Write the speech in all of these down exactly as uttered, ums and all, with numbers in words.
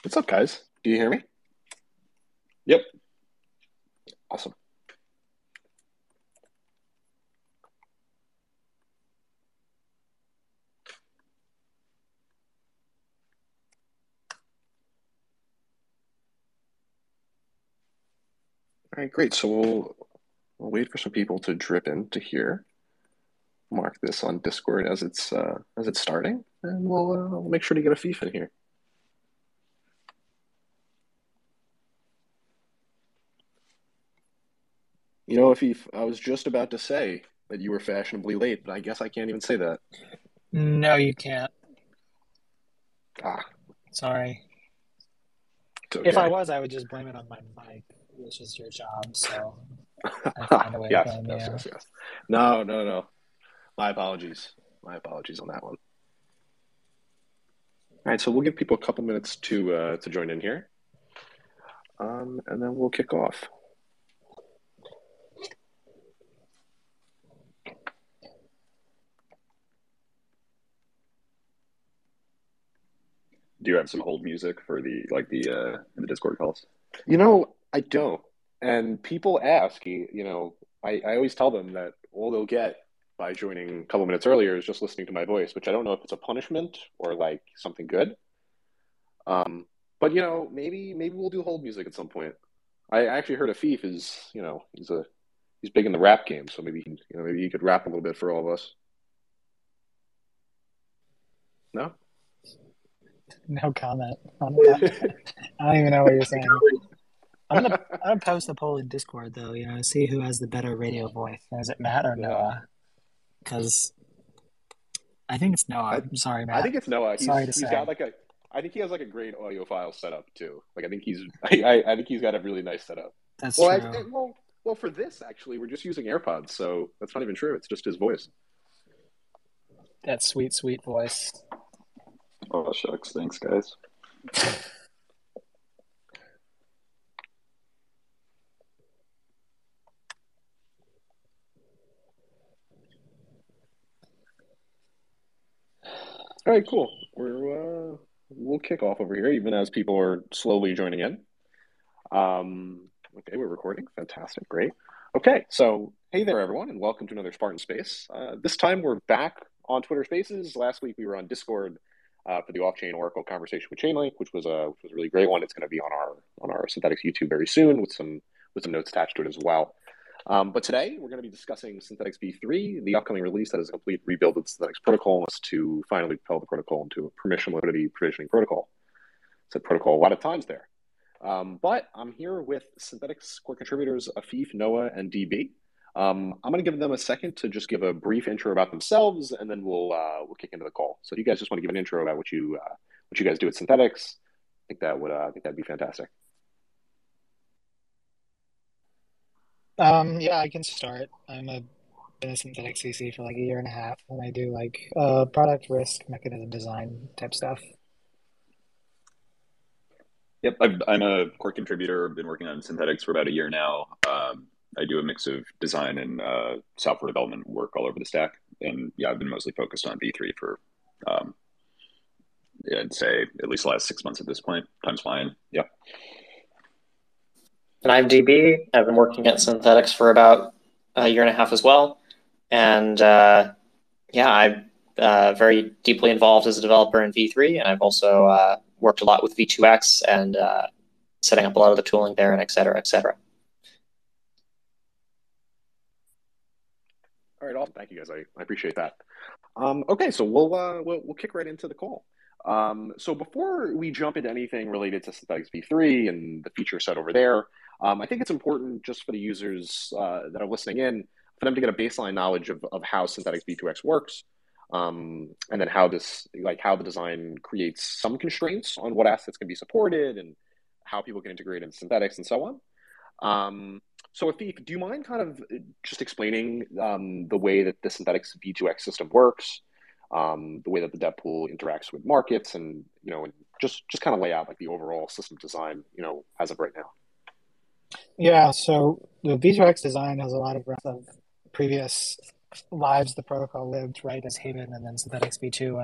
What's up, guys? Do you hear me? Yep. Awesome. All right, great. So we'll, we'll wait for some people to drip in to here. Mark this on Discord as it's uh, as it's starting, and we'll, uh, we'll make sure to get a FIFA in here. You know, Afif, I was just about to say that you were fashionably late, but I guess I can't even say that. No, you can't. Ah, Sorry. it's If I okay. was, I would just blame it on my mic, which is your job. So I find a way to Yes, blame yes, you. yes, yes. No, no, no. My apologies. My apologies on that one. All right, so we'll give people a couple minutes to uh, to join in here, um, and then we'll kick off. Do you have some hold music for the like the uh the Discord calls? You know, I don't. And people ask, you you know, I, I always tell them that all they'll get by joining a couple minutes earlier is just listening to my voice, which I don't know if it's a punishment or like something good. Um, but you know, maybe maybe we'll do hold music at some point. I actually heard Afif is, you know, he's a he's big in the rap game, so maybe he, you know, maybe he could rap a little bit for all of us. No? No comment on that. I don't even know what you're saying. I'm gonna I'm gonna post a poll in Discord though. You know, see who has the better radio voice. Is it Matt or Yeah. Noah? Because I think it's Noah. I I'm sorry, I Matt. think it's Noah. He's Sorry to he's got say. like a I think he has like a great audio file setup too. Like I think he's I, I think he's got a really nice setup. That's Well, I, true. well, well for this actually, we're just using AirPods, so that's not even true. It's just his voice. That sweet, sweet voice. Oh shucks, thanks guys. All right, cool. We're uh, we'll kick off over here, even as people are slowly joining in. Um, okay, we're recording. Fantastic, great. Okay, so hey there, everyone, and welcome to another Spartan Space. Uh, this time we're back on Twitter Spaces. Last week we were on Discord uh, for the off-chain Oracle conversation with Chainlink, which was a which was a really great one. It's going to be on our on our Synthetics YouTube very soon with some with some notes attached to it as well. Um, but today we're going to be discussing Synthetics V three, the upcoming release that is a complete rebuild of the Synthetics protocol to finally propel the protocol into a permission liquidity provisioning protocol. Said protocol a lot of times there. Um, but I'm here with Synthetics core contributors Afif, Noah, and D B. Um, I'm going to give them a second to just give a brief intro about themselves, and then we'll uh, we'll kick into the call. So, you guys just want to give an intro about what you uh, what you guys do at Synthetics? I think that would uh, I think that'd be fantastic. Um, yeah, I can start. I'm a been a synthetic C C for like a year and a half, and I do like uh, product risk mechanism design type stuff. Yep, I've, I'm a core contributor. I've been working on Synthetics for about a year now. Um, I do a mix of design and uh, software development work all over the stack, and yeah, I've been mostly focused on V three for um, yeah, I'd say at least the last six months at this point. Time's flying. Yep. And I'm D B. I've been working at Synthetics for about a year and a half as well. And uh, yeah, I'm uh, very deeply involved as a developer in V three, and I've also uh, worked a lot with V two X and uh, setting up a lot of the tooling there, and et cetera, et cetera. All right, awesome. Thank you guys. I, I appreciate that. Um, okay, so we'll, uh, we'll we'll kick right into the call. Um, so before we jump into anything related to Synthetics V three and the feature set over there, um, I think it's important just for the users uh, that are listening in for them to get a baseline knowledge of, of how Synthetics V two X works, um, and then how this like how the design creates some constraints on what assets can be supported and how people can integrate into Synthetics and so on. Um, so, Afif, do you mind kind of just explaining um, the way that the Synthetics V two X system works, um, the way that the dev pool interacts with markets, and you know, and just just kind of lay out like the overall system design, you know, as of right now? Yeah, so the V two X design has a lot of of previous lives the protocol lived, right, as Haven and then Synthetics V two. And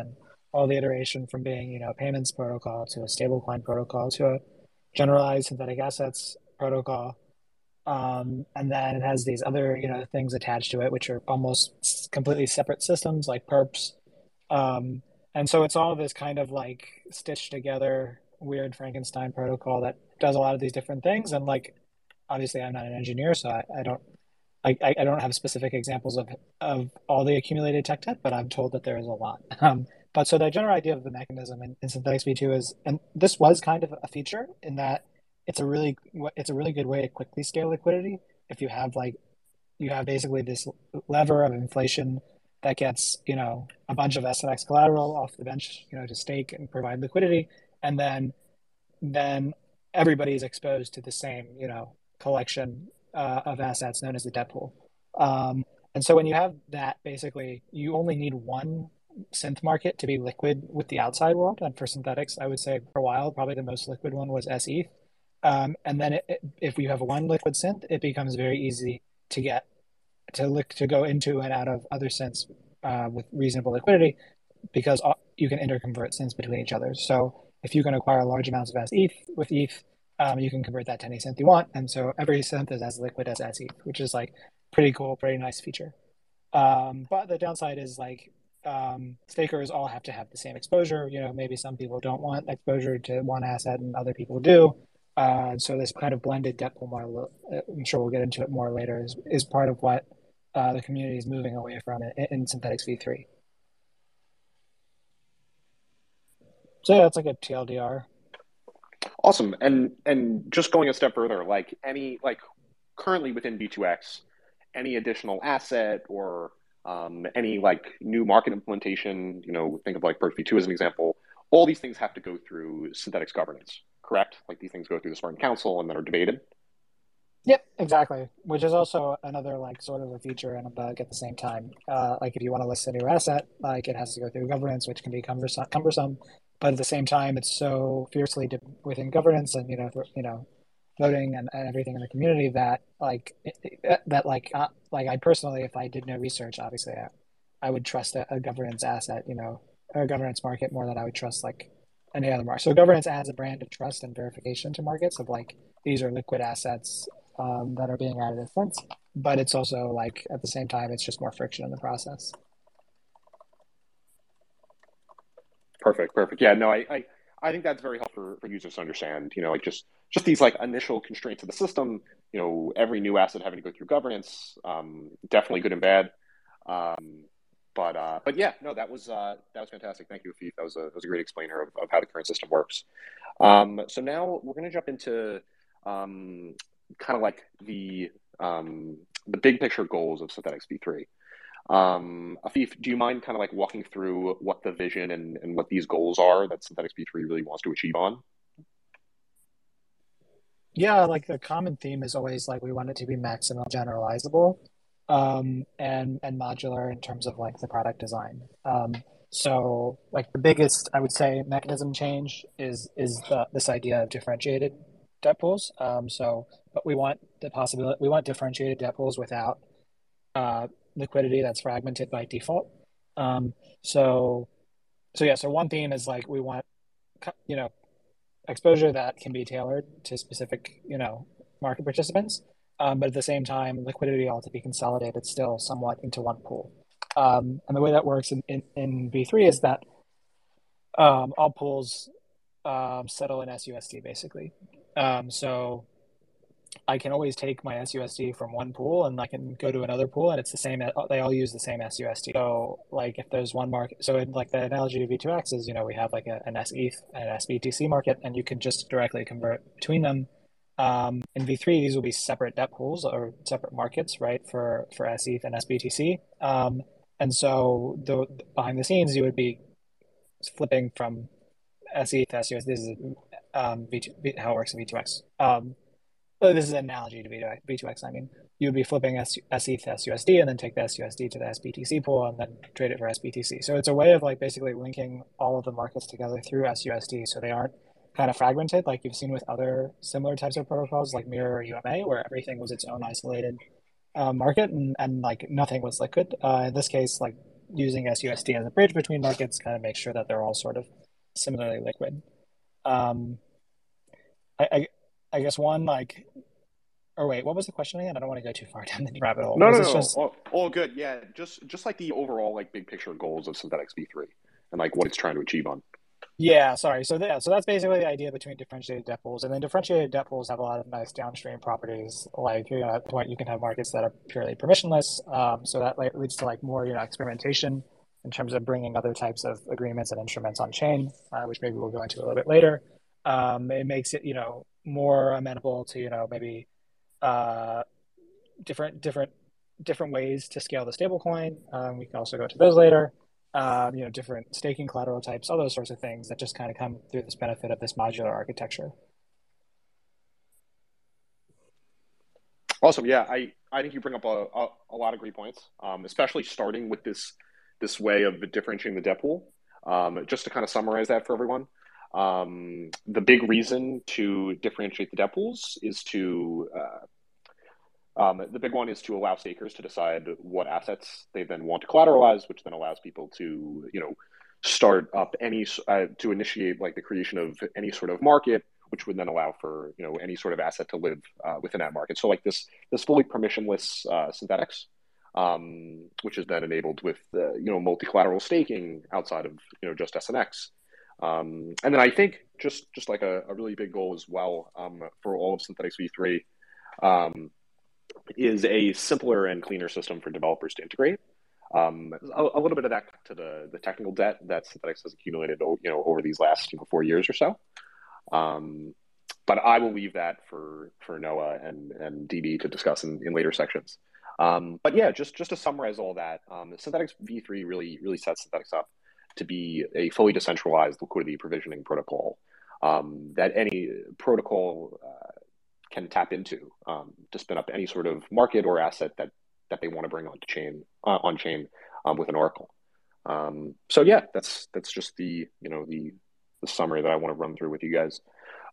all the iteration from being, you know, a payments protocol to a stablecoin protocol to a generalized synthetic assets protocol. Um, and then it has these other, you know, things attached to it, which are almost completely separate systems like perps. Um, and so it's all this kind of like stitched together weird Frankenstein protocol that does a lot of these different things. And like, obviously I'm not an engineer, so I, I don't, I, I don't have specific examples of, of all the accumulated tech debt, but I'm told that there is a lot. Um, but so the general idea of the mechanism in, in Synthetix v two is, and this was kind of a feature in that it's a really it's a really good way to quickly scale liquidity. If you have like you have basically this lever of inflation that gets, you know, a bunch of S N X collateral off the bench, you know, to stake and provide liquidity, and then then everybody's exposed to the same, you know, collection uh, of assets known as the debt pool. Um, and so when you have that, basically, you only need one synth market to be liquid with the outside world. And for Synthetix, I would say for a while, probably the most liquid one was S E T H. Um, and then it, it, if you have one liquid synth, it becomes very easy to get to look to go into and out of other synths uh, with reasonable liquidity, because you can interconvert synths between each other. So if you can acquire large amounts of S E T H with E T H, um, you can convert that to any synth you want. And so every synth is as liquid as S E T H, which is like pretty cool, pretty nice feature. Um, but the downside is like um, stakers all have to have the same exposure. You know, maybe some people don't want exposure to one asset and other people do. Uh, so this kind of blended debt pool model, I'm sure we'll get into it more later, is, is part of what uh, the community is moving away from in, in Synthetix v three. So yeah, it's like a T L D R. Awesome. And and just going a step further, like any like currently within V two X, any additional asset or um, any like new market implementation, you know, think of like Perp v two as an example, all these things have to go through Synthetix governance, correct? Like these things go through the Spartan Council and then are debated. Yep, exactly. Which is also another like sort of a feature and a bug at the same time. Uh, like if you want to list a new asset, like it has to go through governance, which can be cumbersome. cumbersome. But at the same time, it's so fiercely de- within governance and you know th- you know voting and, and everything in the community that like it, it, that like uh, like I personally, if I did no research, obviously I, I would trust a, a governance asset, you know, or a governance market more than I would trust like any other market. So governance adds a brand of trust and verification to markets of like these are liquid assets um, that are being added as funds. But it's also like at the same time, it's just more friction in the process. Perfect, perfect. Yeah, no, I, I, I think that's very helpful for, for users to understand, you know, like just, just these like initial constraints of the system, you know, every new asset having to go through governance, um, definitely good and bad. Um, but, uh, but yeah, no, that was, uh, that was fantastic. Thank you, Afif. That was a, that was a great explainer of, of how the current system works. Um, so now we're going to jump into, um, kind of like the, um, the big picture goals of Synthetix v three. Um, Afif, do you mind kind of like walking through what the vision and, and what these goals are that Synthetix v three really wants to achieve on? Yeah, like the common theme is always like we want it to be maximum generalizable um, and and modular in terms of like the product design. Um, so like the biggest, I would say, mechanism change is is the, this idea of differentiated debt pools. Um, so, but we want the possibility, we want differentiated debt pools without uh, liquidity that's fragmented by default. Um, so, so yeah, so one theme is like we want, you know, exposure that can be tailored to specific, you know, market participants. Um, but at the same time, liquidity ought to be consolidated still somewhat into one pool. Um, and the way that works in, in, in v three is that um, all pools um, settle in S U S D basically. Um, so I can always take my S U S D from one pool and I can go to another pool and it's the same, they all use the same S U S D. So like if there's one market, so in like the analogy to V two X is, you know, we have like a, an S E T H and an S B T C market and you can just directly convert between them. Um, in v three, these will be separate debt pools or separate markets, right, for, for S E T H and S B T C. Um, and so the, behind the scenes, you would be flipping from S E T H to S U S D. This is um, v two, how it works in V two X. Um, This is an analogy to V two X. I mean, you would be flipping S E T H to S U S D and then take the S U S D to the S B T C pool and then trade it for S B T C. So it's a way of like basically linking all of the markets together through S U S D so they aren't kind of fragmented like you've seen with other similar types of protocols like Mirror or U M A where everything was its own isolated uh, market and, and like nothing was liquid. Uh, in this case, like using S U S D as a bridge between markets kind of makes sure that they're all sort of similarly liquid. Um, I, I, I guess one like, or wait, what was the question again? I don't want to go too far down the rabbit hole. No, was no, this no, just... all, all good. Yeah, just just like the overall like big picture goals of Synthetix V three and like what it's trying to achieve on. Yeah, sorry. So yeah, so that's basically the idea between differentiated debt pools, and then differentiated debt pools have a lot of nice downstream properties. Like you know, at the point you can have markets that are purely permissionless, um, so that like leads to like more you know experimentation in terms of bringing other types of agreements and instruments on chain, uh, which maybe we'll go into a little bit later. Um, it makes it you know more amenable to you know maybe uh, different different different ways to scale the stablecoin. Um, we can also go into those later. Um, you know, different staking collateral types, all those sorts of things that just kind of come through this benefit of this modular architecture. Awesome. Yeah, I, I think you bring up a, a, a lot of great points, um, especially starting with this this way of differentiating the debt pool. Um, just to kind of summarize that for everyone, um, the big reason to differentiate the debt pools is to uh, Um, the big one is to allow stakers to decide what assets they then want to collateralize, which then allows people to, you know, start up any uh, to initiate like the creation of any sort of market, which would then allow for you know any sort of asset to live uh, within that market. So like this this fully permissionless uh, Synthetix, um, which is then enabled with uh, you know multi collateral staking outside of you know just S N X. Um, and then I think just just like a, a really big goal as well um, for all of Synthetix V three. Um, is a simpler and cleaner system for developers to integrate. Um, a, a little bit of that to the, the technical debt that Synthetix has accumulated, you know, over these last you know, four years or so. Um, but I will leave that for for Noah and and D B to discuss in, in later sections. Um, but yeah, just just to summarize all that, um, Synthetix V three really really sets Synthetix up to be a fully decentralized liquidity provisioning protocol um, that any protocol uh, can tap into um, to spin up any sort of market or asset that that they want to bring on chain uh, on chain um, with an Oracle. Um, so yeah, that's that's just the you know the the summary that I want to run through with you guys.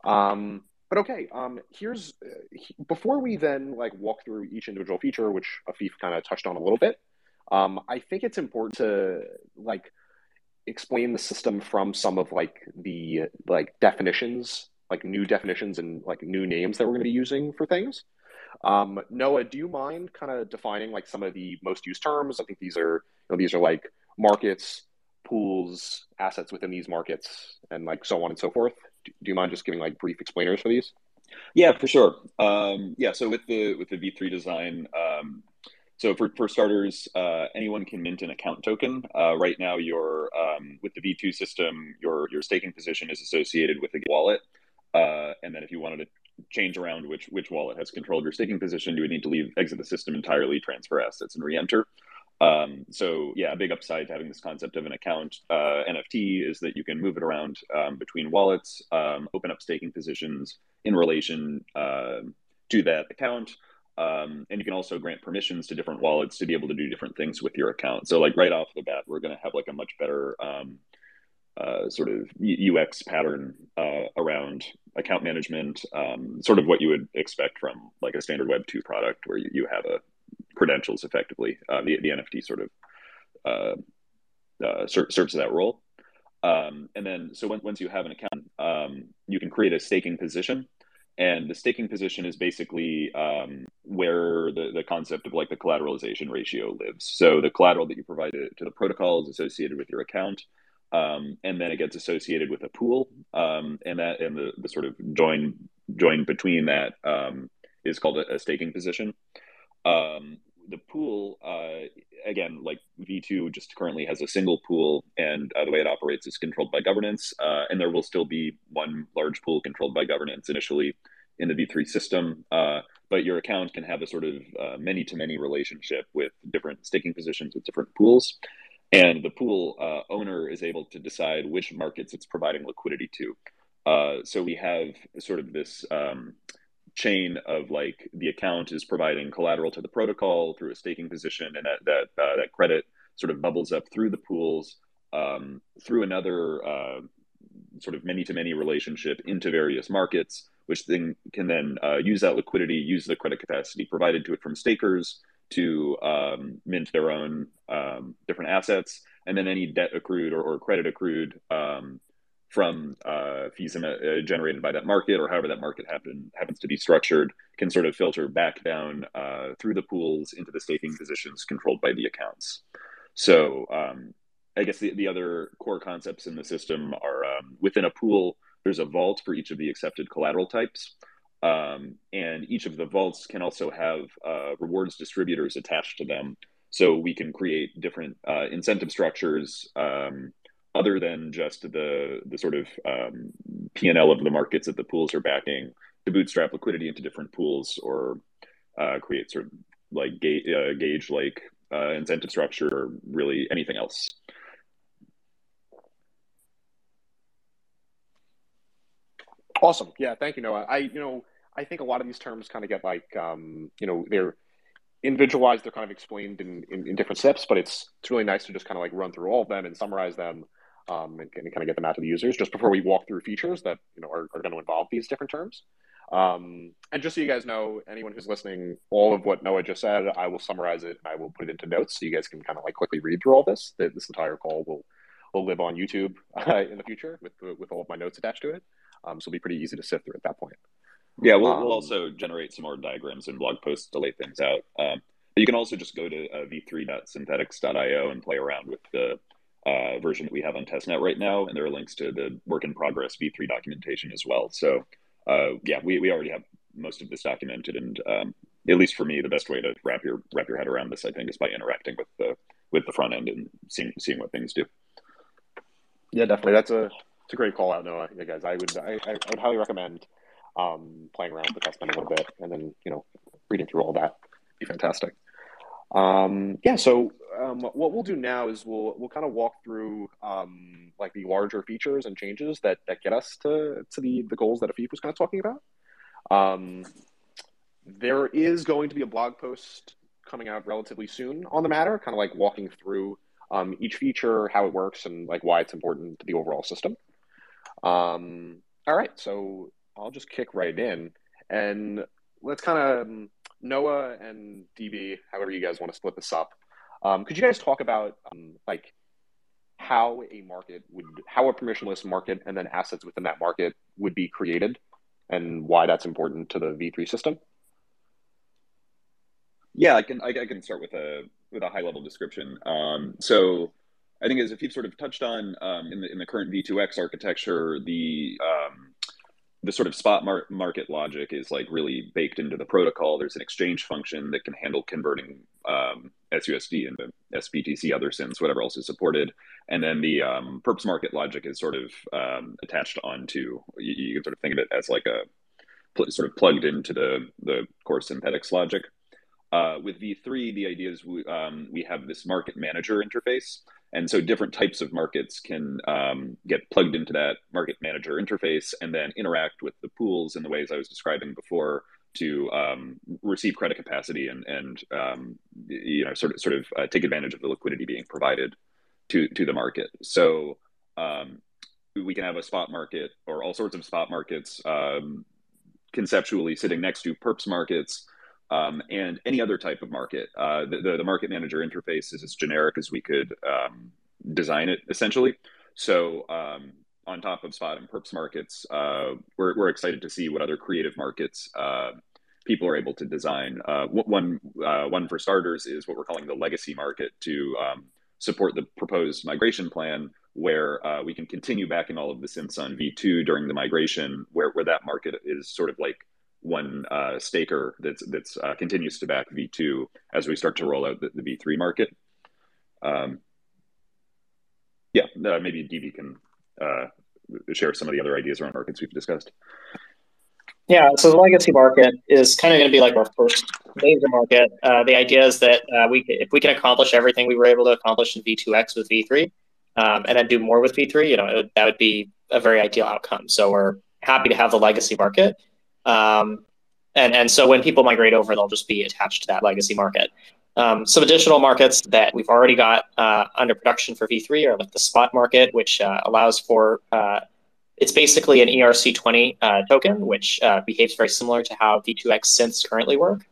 Um, but okay, um, here's uh, before we then like walk through each individual feature, which Afif kind of touched on a little bit. Um, I think it's important to like explain the system from some of like the like definitions like new definitions and like new names that we're going to be using for things. Um, Noah, do you mind kind of defining like some of the most used terms? I think these are, you know, these are like markets, pools, assets within these markets, and like so on and so forth. Do, do you mind just giving like brief explainers for these? Yeah, for sure. Um, yeah, so with the with the V three design, um, so for, for starters, uh, anyone can mint an account token. Uh, right now, your um, with the V two system, your your staking position is associated with a wallet. Uh, and then if you wanted to change around which which wallet has control of your staking position, you would need to leave, exit the system entirely, transfer assets, and re-enter. Um, so yeah, a big upside to having this concept of an account uh, N F T is that you can move it around um, between wallets, um, open up staking positions in relation uh, to that account. Um, and you can also grant permissions to different wallets to be able to do different things with your account. So like right off the bat, we're going to have like a much better um, Uh, sort of U X pattern uh, around account management, um, sort of what you would expect from like a standard Web two product where you, you have a credentials effectively. Uh, the, the N F T sort of uh, uh, ser- serves that role. Um, and then, so when, once you have an account, um, you can create a staking position. And the staking position is basically um, where the, the concept of like the collateralization ratio lives. So the collateral that you provide to, to the protocol is associated with your account. Um, and then it gets associated with a pool, um, and that and the, the sort of join join between that um, is called a, a staking position. Um, the pool, uh, again, like V two, just currently has a single pool, and uh, the way it operates is controlled by governance. Uh, and there will still be one large pool controlled by governance initially in the V three system, uh, but your account can have a sort of uh, many-to-many relationship with different staking positions with different pools. And the pool uh, owner is able to decide which markets it's providing liquidity to. Uh, so we have sort of this um, chain of like the account is providing collateral to the protocol through a staking position, and that that uh, that credit sort of bubbles up through the pools um, through another uh, sort of many-to-many relationship into various markets, which then can then uh, use that liquidity, use the credit capacity provided to it from stakers to um, mint their own um, different assets, and then any debt accrued or, or credit accrued um, from uh, fees uh, generated by that market, or however that market happen, happens to be structured, can sort of filter back down uh, through the pools into the staking positions controlled by the accounts. So um, I guess the, the other core concepts in the system are um, within a pool, there's a vault for each of the accepted collateral types. Um, and each of the vaults can also have uh, rewards distributors attached to them. So we can create different uh, incentive structures um, other than just the, the sort of um, P and L of the markets that the pools are backing to bootstrap liquidity into different pools, or uh, create sort of like ga- uh, gauge like uh, incentive structure, or really anything else. Awesome. Yeah, thank you, Noah. I, you know, I think a lot of these terms kind of get like, um, you know, they're individualized, they're kind of explained in, in, in different steps, but it's it's really nice to just kind of like run through all of them and summarize them, um, and, and kind of get them out to the users just before we walk through features that, you know, are, are going to involve these different terms. Um, and just so you guys know, anyone who's listening, all of what Noah just said, I will summarize it and I will put it into notes so you guys can kind of like quickly read through all this. This entire call will will live on YouTube uh, in the future with with all of my notes attached to it. Um, so it'll be pretty easy to sift through at that point. Yeah, we'll, Um, we'll also generate some more diagrams and blog posts to lay things out. Um, but you can also just go to uh, v three dot synthetics dot i o and play around with the uh, version that we have on testnet right now. And there are links to the work in progress v three documentation as well. So uh, yeah, we, we already have most of this documented. And um, at least for me, the best way to wrap your wrap your head around this, I think, is by interacting with the with the front end and seeing seeing what things do. Yeah, definitely. That's a it's a great call out, Noah. Yeah, guys, I would I, I would highly recommend um, playing around with the testnet a little bit, and then, you know, reading through all that. It'd be fantastic. Um, yeah. So um, what we'll do now is we'll we'll kind of walk through um, like the larger features and changes that that get us to to the the goals that Afif was kind of talking about. Um, there is going to be a blog post coming out relatively soon on the matter, kind of like walking through um, each feature, how it works, and like why it's important to the overall system. Um, all right, so I'll just kick right in, and let's kind of um, Noah and D B, however you guys want to split this up. Um, could you guys talk about um, like how a market would, how a permissionless market and then assets within that market would be created, and why that's important to the V three system? Yeah, I can I, I can start with a with a high level description. Um, so I think, as if you've sort of touched on, um, in the in the current V two X architecture, the um, the sort of spot mar- market logic is like really baked into the protocol. There's an exchange function that can handle converting um, S U S D into S B T C, other S I Ns, whatever else is supported. And then the um, perps market logic is sort of um, attached onto. You, you can sort of think of it as like a pl- sort of plugged into the the core synthetics logic. Uh, with V three, the idea is we, um, we have this market manager interface. And so different types of markets can um, get plugged into that market manager interface and then interact with the pools in the ways I was describing before to um, receive credit capacity and, and um, you know, sort of, sort of uh, take advantage of the liquidity being provided to, to the market. So um, we can have a spot market or all sorts of spot markets um, conceptually sitting next to perps markets. Um, and any other type of market. Uh, the, the, the market manager interface is as generic as we could um, design it, essentially. So um, on top of spot and perps markets, uh, we're, we're excited to see what other creative markets uh, people are able to design. Uh, one, uh, one for starters is what we're calling the legacy market to um, support the proposed migration plan, where uh, we can continue backing all of the synths on V two during the migration, where, where that market is sort of like one uh, staker that's that's uh, continues to back V two as we start to roll out the, the V three market. Um, yeah, uh, maybe D B can uh, share some of the other ideas around markets we've discussed. Yeah, so the legacy market is kind of going to be like our first major market. Uh, the idea is that uh, we, if we can accomplish everything we were able to accomplish in V two X with V three, um, and then do more with V three, you know, it, that would be a very ideal outcome. So we're happy to have the legacy market. Um, and, and so when people migrate over, they'll just be attached to that legacy market. Um, some additional markets that we've already got uh, under production for V three are like the spot market, which uh, allows for, uh, it's basically an E R C twenty uh, token, which uh, behaves very similar to how V two X synths currently work.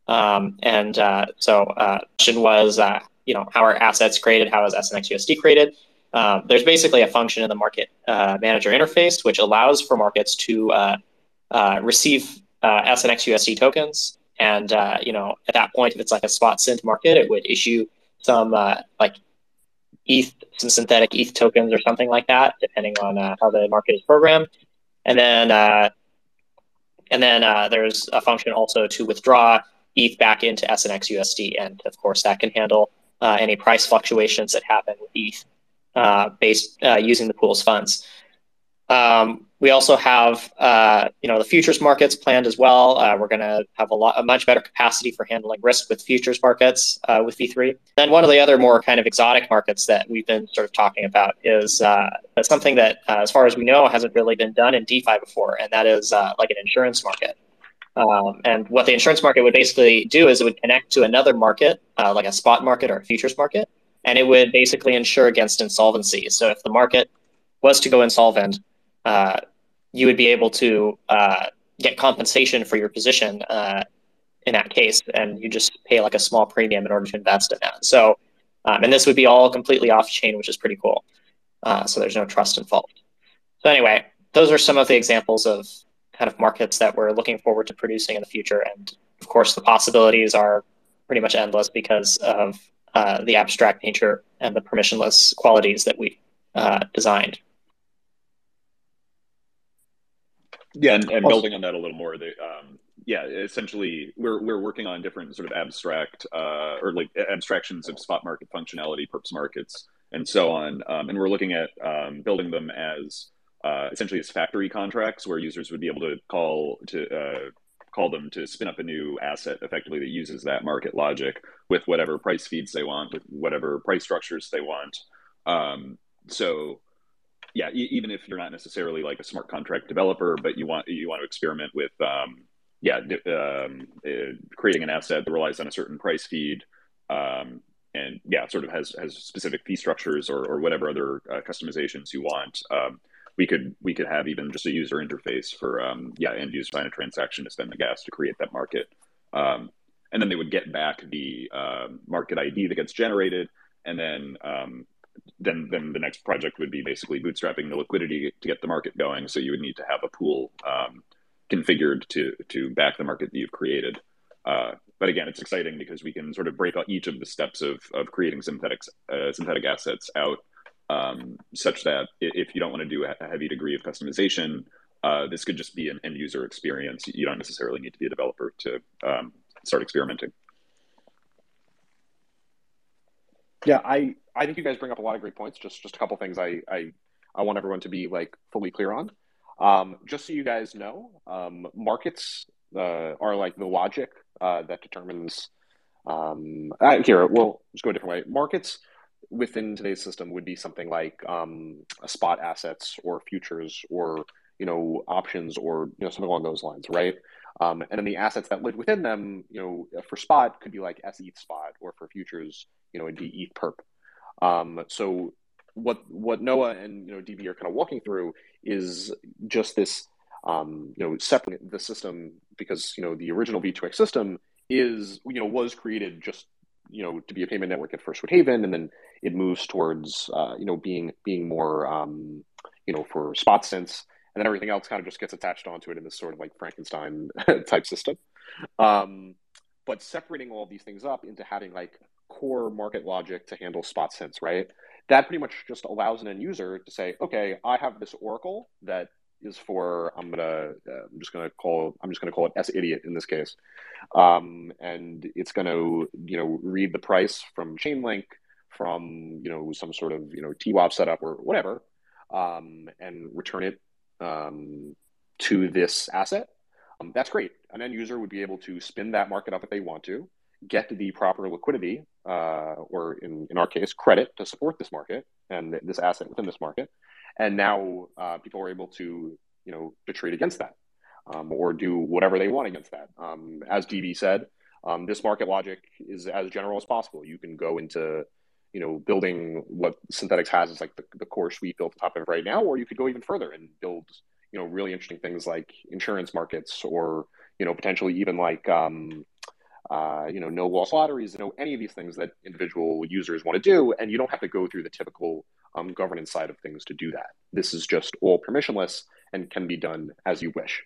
Um, and uh, so uh, the question was, uh, you know, how are assets created? How is S N X U S D created? Um, there's basically a function in the market uh, manager interface which allows for markets to uh, uh, receive uh, S N X U S D tokens. And, uh, you know, at that point, if it's like a spot synth market, it would issue some uh, like E T H, some synthetic E T H tokens or something like that, depending on uh, how the market is programmed. And then, uh, and then uh, there's a function also to withdraw E T H back into S N X U S D. And of course, that can handle uh, any price fluctuations that happen with E T H uh, based uh, using the pool's funds. Um, we also have, uh, you know, the futures markets planned as well. Uh, we're going to have a lot, a much better capacity for handling risk with futures markets uh, with V three. Then one of the other more kind of exotic markets that we've been sort of talking about is uh, something that, uh, as far as we know, hasn't really been done in DeFi before, and that is uh, like an insurance market. Um, and what the insurance market would basically do is it would connect to another market, uh, like a spot market or a futures market, and it would basically insure against insolvency. So if the market was to go insolvent, uh, you would be able to uh, get compensation for your position uh, in that case, and you just pay like a small premium in order to invest in that. So, um, and this would be all completely off chain, which is pretty cool. Uh, so there's no trust involved. So anyway, those are some of the examples of kind of markets that we're looking forward to producing in the future. And of course, the possibilities are pretty much endless because of uh, the abstract nature and the permissionless qualities that we uh, designed. Yeah, and, and building on that a little more, they, um, yeah, essentially we're we're working on different sort of abstract uh, or like abstractions of spot market functionality, perps markets, and so on, um, and we're looking at um, building them as uh, essentially as factory contracts where users would be able to call to uh, call them to spin up a new asset effectively that uses that market logic with whatever price feeds they want, with whatever price structures they want. Um, so. Yeah, e- even if you're not necessarily like a smart contract developer, but you want you want to experiment with, um, yeah, um, uh, creating an asset that relies on a certain price feed, um, and yeah, sort of has has specific fee structures or, or whatever other uh, customizations you want. Um, we could we could have even just a user interface for um, yeah, end user sign a transaction to spend the gas to create that market, um, and then they would get back the uh, market I D that gets generated, and then. Um, then then the next project would be basically bootstrapping the liquidity to get the market going. So you would need to have a pool um, configured to to back the market that you've created. Uh, but again, it's exciting because we can sort of break out each of the steps of of creating synthetic uh, synthetic assets out, um, such that if you don't want to do a heavy degree of customization, uh, this could just be an end user experience. You don't necessarily need to be a developer to um, start experimenting. Yeah, I, I think you guys bring up a lot of great points. Just just a couple things I, I, I want everyone to be like fully clear on. Um, just so you guys know, um, markets uh, are like the logic uh, that determines. Um, uh, here, we'll just go a different way. Markets within today's system would be something like um, spot assets or futures or you know options or you know something along those lines, right? Um, and then the assets that live within them, you know, for spot could be like S E T H spot, or for futures, you know, it'd be E T H perp. Um, so what what Noah and you know D B are kind of walking through is just this, um, you know, separate the system because you know the original V two X system is you know was created just you know to be a payment network at first with Haven, and then it moves towards uh, you know being being more um, you know for spot synths. And then everything else kind of just gets attached onto it in this sort of like Frankenstein type system. Um, but separating all these things up into having like core market logic to handle spot synths, right? That pretty much just allows an end user to say, okay, I have this oracle that is for I'm gonna uh, I'm just gonna call I'm just gonna call it S idiot in this case, um, and it's gonna you know read the price from Chainlink, from you know some sort of you know T WAP setup or whatever, um, and return it um, to this asset. Um, that's great. An end user would be able to spin that market up if they want to, get the proper liquidity, uh, or in, in our case, credit to support this market and this asset within this market. And now uh, people are able to, you know, to trade against that, um, or do whatever they want against that. Um, as D B said, um, this market logic is as general as possible. You can go into you know, building what Synthetix has is like the, the core suite built on top of it right now, or you could go even further and build, you know, really interesting things like insurance markets, or, you know, potentially even like, um, uh, you know, no loss lotteries, you know, any of these things that individual users want to do, and you don't have to go through the typical um, governance side of things to do that. This is just all permissionless and can be done as you wish.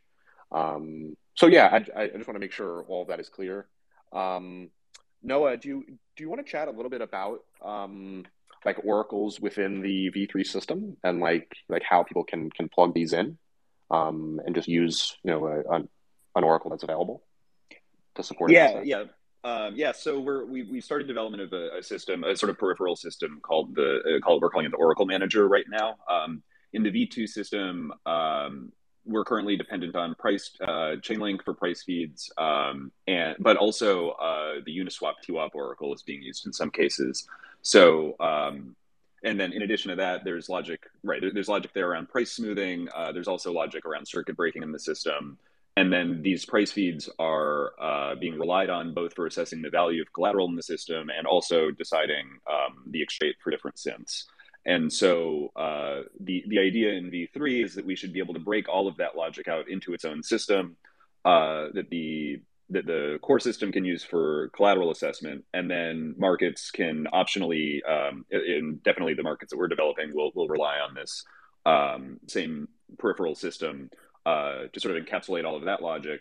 Um, so yeah, I, I just want to make sure all of that is clear. Um, Noah, do you do you want to chat a little bit about um, like oracles within the V three system and like like how people can can plug these in um, and just use you know a, a, an oracle that's available to support an Yeah, asset? yeah. Um, yeah, so we're we we started development of a, a system, a sort of peripheral system called the uh, called we're calling it the Oracle Manager right now. Um, in the V two system, um, we're currently dependent on price uh, Chainlink for price feeds, um, and but also uh, the Uniswap T WAP Oracle is being used in some cases. So um, and then in addition to that, there's logic right. There, there's logic there around price smoothing. Uh, there's also logic around circuit breaking in the system. And then these price feeds are uh, being relied on both for assessing the value of collateral in the system and also deciding um, the exchange rate for different synths. And so uh, the, the idea in V three is that we should be able to break all of that logic out into its own system uh, that the that the core system can use for collateral assessment, and then markets can optionally, um, and definitely the markets that we're developing will will rely on this um, same peripheral system Uh, to sort of encapsulate all of that logic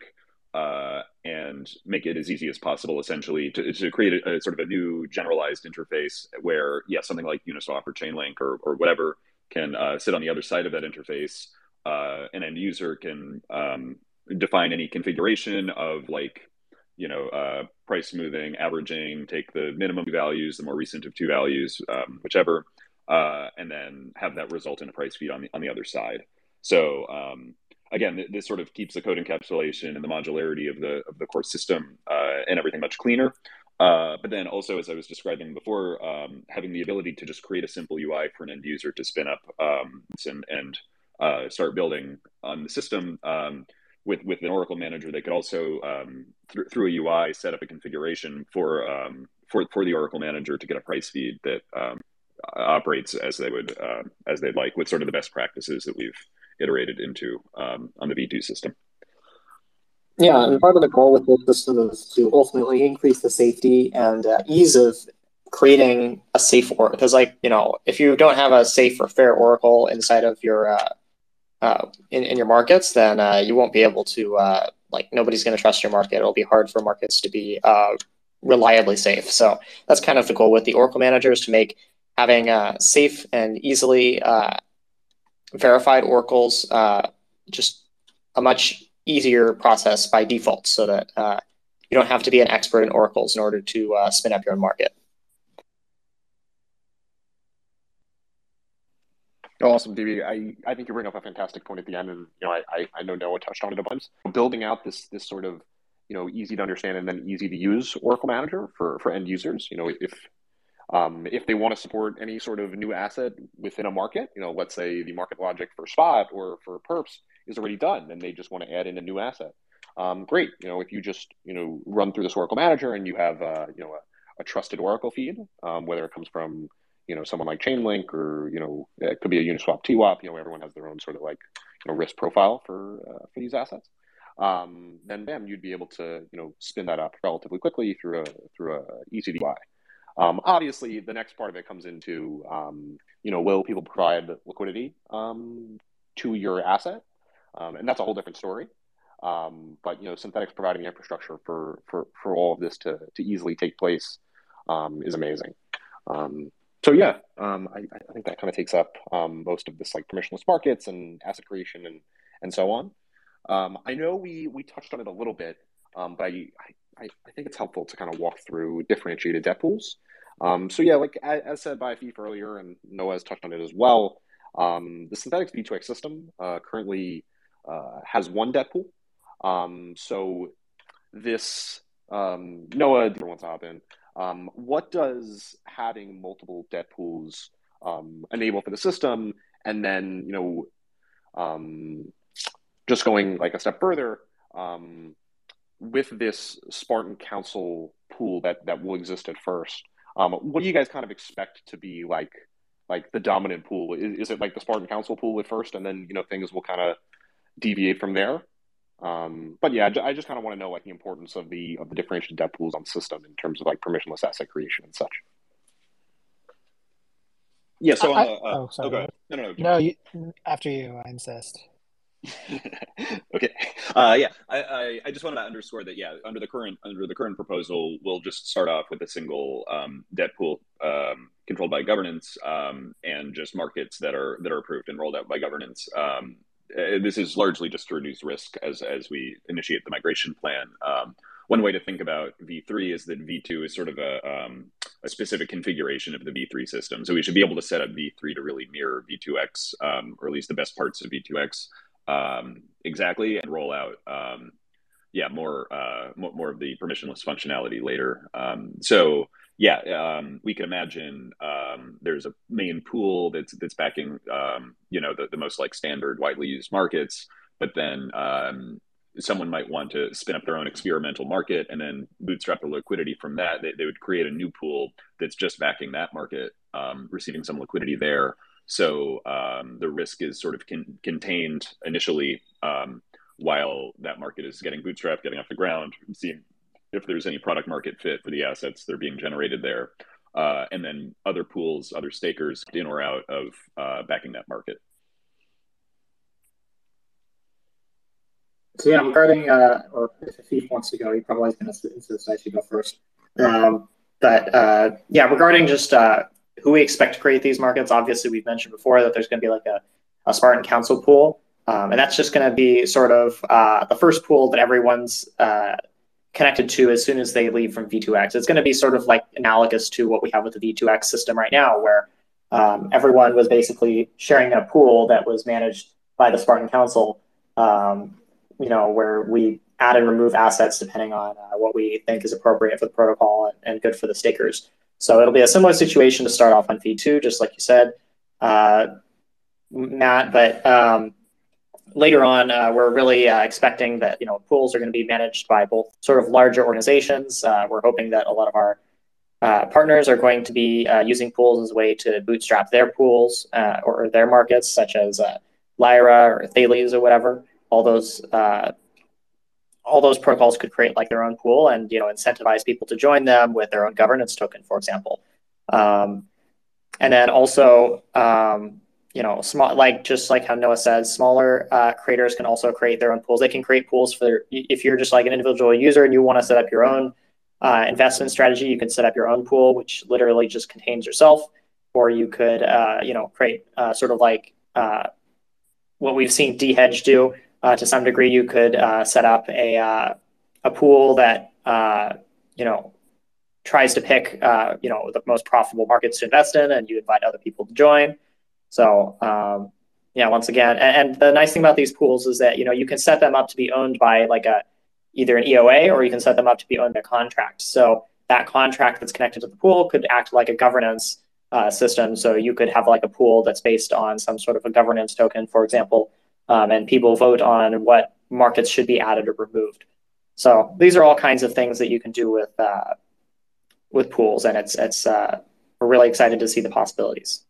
uh, and make it as easy as possible, essentially, to, to create a, a sort of a new generalized interface where, yeah, something like Uniswap or Chainlink or, or whatever can uh, sit on the other side of that interface. Uh, an end user can um, define any configuration of like, you know, uh, price smoothing, averaging, take the minimum values, the more recent of two values, um, whichever, uh, and then have that result in a price feed on the on the other side. So um, again, this sort of keeps the code encapsulation and the modularity of the of the core system uh, and everything much cleaner. Uh, but then also, as I was describing before, um, having the ability to just create a simple U I for an end user to spin up um, and, and uh, start building on the system um, with with an Oracle Manager. They could also um, th- through a U I set up a configuration for um, for for the Oracle Manager to get a price feed that um, operates as they would uh, as they'd like, with sort of the best practices that we've iterated into um, on the V two system. Yeah, and part of the goal with this system is to ultimately increase the safety and uh, ease of creating a safe oracle. Because, like, you know, if you don't have a safe or fair oracle inside of your uh, uh, in in your markets, then uh, you won't be able to uh, like nobody's going to trust your market. It'll be hard for markets to be uh, reliably safe. So that's kind of the goal with the Oracle Manager, is to make having uh, safe and easily uh, verified oracles uh, just a much easier process by default, so that uh, you don't have to be an expert in oracles in order to uh, spin up your own market. Awesome, D B. I, I think you bring up a fantastic point at the end, and you know I, I, I know Noah touched on it a bunch. Building out this this sort of you know easy to understand and then easy to use Oracle Manager for for end users. You know if um, if they want to support any sort of new asset within a market, you know let's say the market logic for spot or for perps is already done, and they just want to add in a new asset. Um, great, you know if you just you know run through this Oracle Manager and you have uh, you know a, a trusted Oracle feed, um, whether it comes from you know, someone like Chainlink, or, you know, it could be a Uniswap T WAP, you know, everyone has their own sort of like, you know, risk profile for, uh, for these assets. Um, then bam, you'd be able to, you know, spin that up relatively quickly through a, through a easy U I. Um, obviously the next part of it comes into, um, you know, will people provide liquidity, um, to your asset? Um, and that's a whole different story. Um, but, you know, Synthetix providing the infrastructure for, for, for all of this to, to easily take place, um, is amazing. Um, So yeah, um, I, I think that kind of takes up um, most of this like permissionless markets and asset creation and and so on. Um, I know we we touched on it a little bit, um, but I, I I think it's helpful to kind of walk through differentiated debt pools. Um, so yeah, like as, as said by Afif earlier, and Noah has touched on it as well. Um, the Synthetix V two X system uh, currently uh, has one debt pool. Um, so this um, Noah, do you want to hop in? Um, what does having multiple debt pools um, enable for the system? And then, you know, um, just going like a step further, um, with this Spartan Council pool that that will exist at first, um, what do you guys kind of expect to be like, like the dominant pool? Is, is it like the Spartan Council pool at first, and then you know things will kind of deviate from there? Um, but yeah, I just kind of want to know like the importance of the of the differentiated debt pools on the system in terms of like permissionless asset creation and such. Yeah. So on I, the uh, oh, sorry. oh, go ahead. No, no, no. No, you, after you, I insist. Okay. Uh, yeah, I, I, I just wanted to underscore that. Yeah, under the current under the current proposal, we'll just start off with a single um, debt pool um, controlled by governance um, and just markets that are that are approved and rolled out by governance. Um, uh, this is largely just to reduce risk as as we initiate the migration plan. Um, one way to think about V three is that V two is sort of a um, a specific configuration of the V three system. So we should be able to set up V three to really mirror V two X, um, or at least the best parts of V two X. Um, exactly, and roll out, um, yeah, more, uh, more, more of the permissionless functionality later. Um, so yeah, um, we can imagine um, there's a main pool that's that's backing, um, you know, the, the most like standard, widely used markets, but then um, someone might want to spin up their own experimental market and then bootstrap the liquidity from that. They, they would create a new pool that's just backing that market, um, receiving some liquidity there. So um, the risk is sort of con- contained initially um, while that market is getting bootstrapped, getting off the ground, seeing if there's any product market fit for the assets that are being generated there. Uh, and then other pools, other stakers in or out of uh, backing that market. So yeah, regarding, uh, or if Afif wants to go, he probably is going to insist I should go first. Um, but uh, yeah, regarding just uh, who we expect to create these markets, obviously we've mentioned before that there's going to be like a, a Spartan Council pool. Um, and that's just going to be sort of uh, the first pool that everyone's uh, connected to as soon as they leave from V two X. It's going to be sort of like analogous to what we have with the V two X system right now, where um, everyone was basically sharing a pool that was managed by the Spartan Council, um, you know, where we add and remove assets depending on uh, what we think is appropriate for the protocol and, and good for the stakers. So it'll be a similar situation to start off on V two, just like you said, uh, Matt, but um, later on, uh, we're really uh, expecting that, you know, pools are going to be managed by both sort of larger organizations. Uh, we're hoping that a lot of our uh, partners are going to be uh, using pools as a way to bootstrap their pools uh, or their markets, such as uh, Lyra or Thales or whatever. All those uh, all those protocols could create like their own pool and, you know, incentivize people to join them with their own governance token, for example. Um, and then also, um, you know, small, like just like how Noah says, smaller uh, creators can also create their own pools. They can create pools for their, if you're just like an individual user and you want to set up your own uh, investment strategy, you can set up your own pool, which literally just contains yourself. Or you could, uh, you know, create uh, sort of like uh, what we've seen D-Hedge do uh, to some degree. You could uh, set up a uh, a pool that uh, you know tries to pick uh, you know the most profitable markets to invest in, and you invite other people to join. So um, yeah, once again, and, and the nice thing about these pools is that, you know, you can set them up to be owned by like a either an E O A, or you can set them up to be owned by a contract. So that contract that's connected to the pool could act like a governance uh, system. So you could have like a pool that's based on some sort of a governance token, for example, um, and people vote on what markets should be added or removed. So these are all kinds of things that you can do with uh, with pools, and it's it's uh, we're really excited to see the possibilities.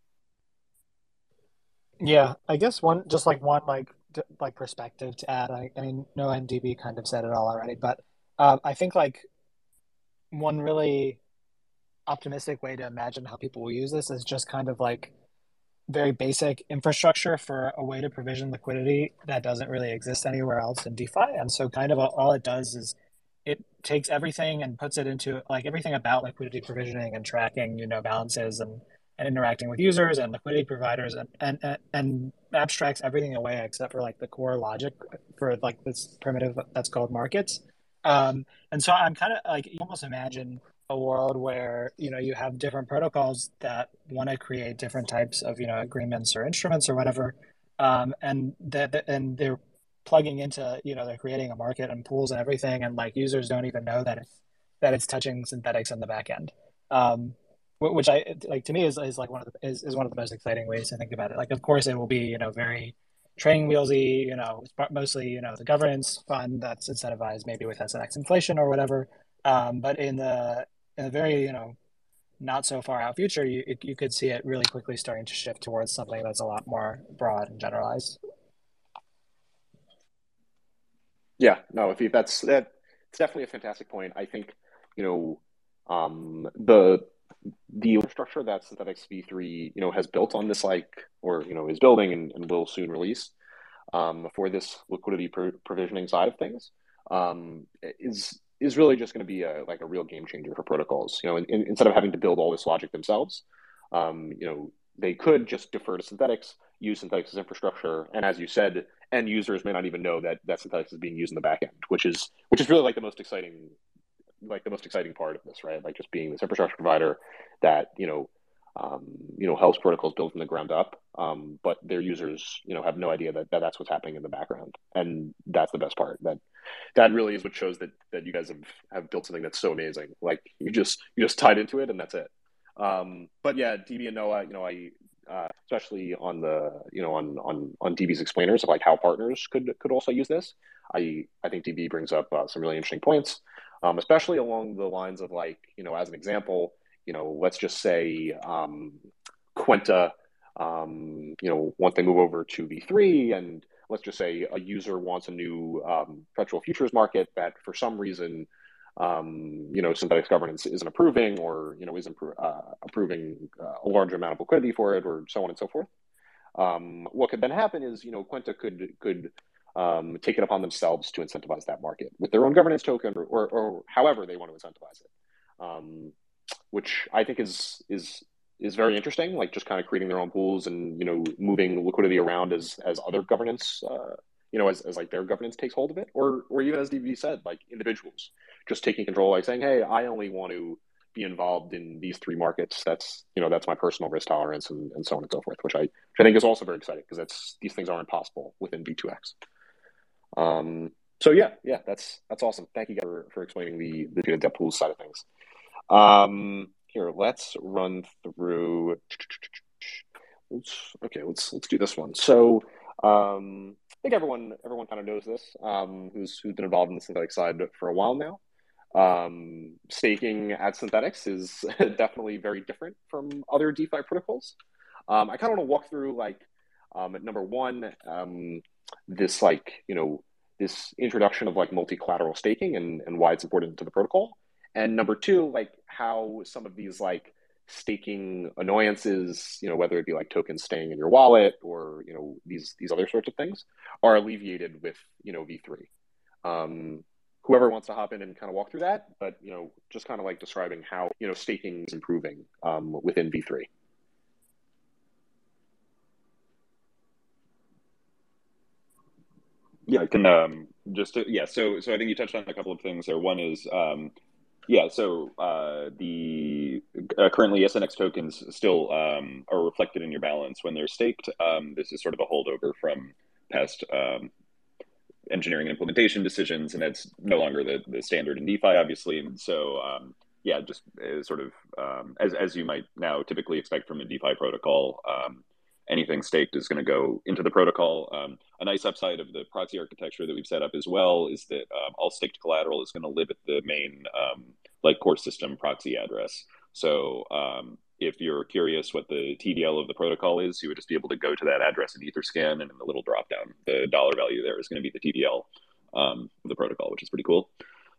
Yeah, I guess one just like one like d- like perspective to add. I, I mean, no M D B kind of said it all already, but um, I think like one really optimistic way to imagine how people will use this is just kind of like very basic infrastructure for a way to provision liquidity that doesn't really exist anywhere else in DeFi. And so kind of all it does is it takes everything and puts it into like everything about liquidity provisioning and tracking, you know, balances and, and interacting with users and liquidity providers and, and, and, and abstracts everything away except for like the core logic for like this primitive that's called markets. Um, and so I'm kind of like, you almost imagine a world where, you know, you have different protocols that want to create different types of, you know, agreements or instruments or whatever, um, and that and they're plugging into, you know, they're creating a market and pools and everything, and like users don't even know that it's that it's touching synthetics in the back end, um, which I like to me is, is like one of the is, is one of the most exciting ways to think about it. Like, of course, it will be, you know, very training wheelsy, you know, mostly, you know, the governance fund that's incentivized maybe with S N X inflation or whatever. Um, but in the in a very, you know, not so far out future, you you could see it really quickly starting to shift towards something that's a lot more broad and generalized. Yeah, no, if you, that's that, it's definitely a fantastic point. I think, you know, um, the the infrastructure that Synthetics V three, you know, has built on this, like, or you know, is building and, and will soon release, um, for this liquidity pro provisioning side of things, um, is is really just going to be a like a real game changer for protocols. You know, in, in, instead of having to build all this logic themselves, um, you know, they could just defer to Synthetics, use Synthetics as infrastructure, and as you said, end users may not even know that that Synthetics is being used in the back end, which is which is really like the most exciting like the most exciting part of this, right? Like just being this infrastructure provider that you know, um, you know, helps protocols build from the ground up, um, but their users, you know, have no idea that, that that's what's happening in the background, and that's the best part. That that really is what shows that that you guys have have built something that's so amazing. Like you just you just tied into it, and that's it. Um, but yeah, D B and Noah, you know, I uh, especially on the you know on on on D B's explainers of like how partners could could also use this. I I think D B brings up uh, some really interesting points, um, especially along the lines of like you know as an example, you know let's just say um, Quenta, um, you know once they move over to V three, and let's just say a user wants a new um, perpetual futures market that for some reason um, you know, Synthetics governance isn't approving, or you know, isn't uh, approving uh, a large amount of liquidity for it, or so on and so forth. Um, what could then happen is, you know, Quenta could could um, take it upon themselves to incentivize that market with their own governance token, or, or, or however they want to incentivize it, um, which I think is is is very interesting. Like just kind of creating their own pools and you know moving liquidity around as as other governance. Uh, you know, as, as like their governance takes hold of it, or or even as D B said, like individuals just taking control, like saying, "Hey, I only want to be involved in these three markets. That's you know that's my personal risk tolerance," and, and so on and so forth. Which I which I think is also very exciting because that's these things aren't possible within V two X. Um, so yeah, yeah, that's that's awesome. Thank you guys for, for explaining the the data depth pools side of things. Um, here, let's run through. Let's, okay, let's let's do this one. So um, I think everyone everyone kind of knows this. Um, who's who's been involved in the synthetic side for a while now. Um, staking at Synthetics is definitely very different from other DeFi protocols. Um, I kind of want to walk through like um, at number one, um, this like you know this introduction of like multi-collateral staking and, and why it's important to the protocol. And number two, like how some of these like staking annoyances, you know, whether it be like tokens staying in your wallet or you know these these other sorts of things, are alleviated with you know V three. Um, whoever wants to hop in and kind of walk through that, but you know, just kind of like describing how you know staking is improving um, within V three. Yeah, I can um, just to, yeah. So so I think you touched on a couple of things there. One is um, yeah. So uh, the uh, currently S N X tokens still um, are reflected in your balance when they're staked. Um, this is sort of a holdover from past um, engineering and implementation decisions, and that's no longer the, the standard in DeFi, obviously. And so, um, yeah, just uh, sort of um, as as you might now typically expect from a DeFi protocol, um, anything staked is going to go into the protocol. Um, a nice upside of the proxy architecture that we've set up as well is that um, all staked collateral is going to live at the main um, like core system proxy address. So um, if you're curious what the T D L of the protocol is, you would just be able to go to that address in Etherscan, and in the little dropdown, the dollar value there is going to be the T D L um, of the protocol, which is pretty cool.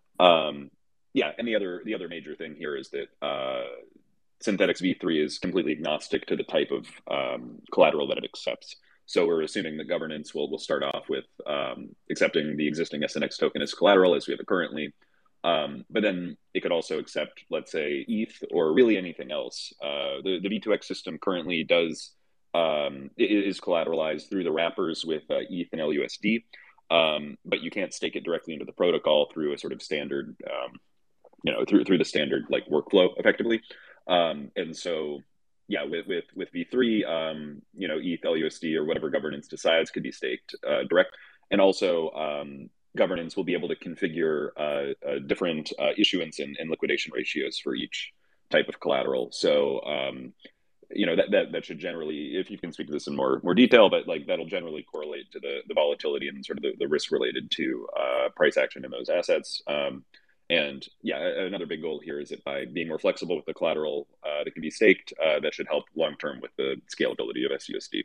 Um, yeah, and the other the other major thing here is that uh, Synthetics V three is completely agnostic to the type of um, collateral that it accepts. So we're assuming that governance will will start off with um, accepting the existing S N X token as collateral as we have it currently. Um, but then it could also accept, let's say, E T H or really anything else. Uh, the, the V two X system currently does um, is collateralized through the wrappers with uh, E T H and L U S D, um, but you can't stake it directly into the protocol through a sort of standard, um, you know, through through the standard like workflow, effectively. Um, and so, yeah, with with with V three, um, you know, E T H, L U S D, or whatever governance decides could be staked uh, direct, and also. Um, governance will be able to configure uh, uh, different uh, issuance and, and liquidation ratios for each type of collateral. So, um, you know, that, that that should generally, if you can speak to this in more more detail, but like that'll generally correlate to the, the volatility and sort of the, the risk related to uh, price action in those assets. Um, and yeah, another big goal here is that by being more flexible with the collateral uh, that can be staked, uh, that should help long term with the scalability of S U S D.